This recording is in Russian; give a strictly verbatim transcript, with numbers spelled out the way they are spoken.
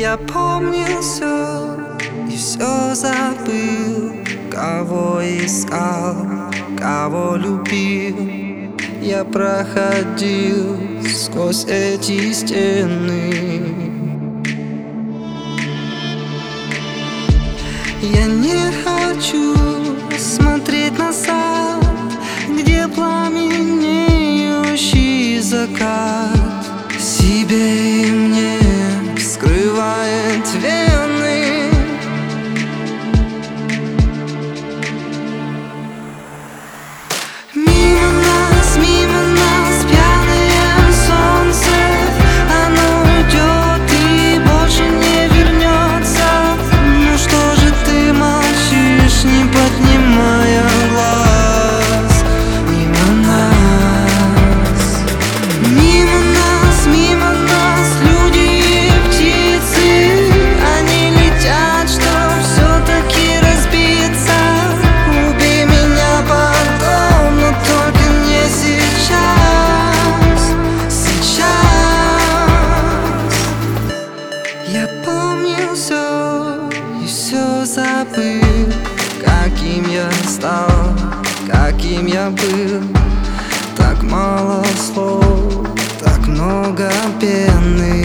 Я помнил все и все забыл. Кого искал, кого любил. Я проходил сквозь эти стены. Я не хочу смотреть назад, где пламенеющий закат себе и мне вскрывает вены. Мимо нас, мимо нас пьяное солнце, оно уйдет и больше не вернется. Ну что же ты молчишь, не поднимая глаз? Мимо нас, мимо нас, мимо нас люди и птицы, они летят, чтоб все-таки разбиться. Убей меня потом, но только не сейчас. Сейчас я помнил все и все забыл. Каким я стал, каким я был. Так мало слов, так много пены.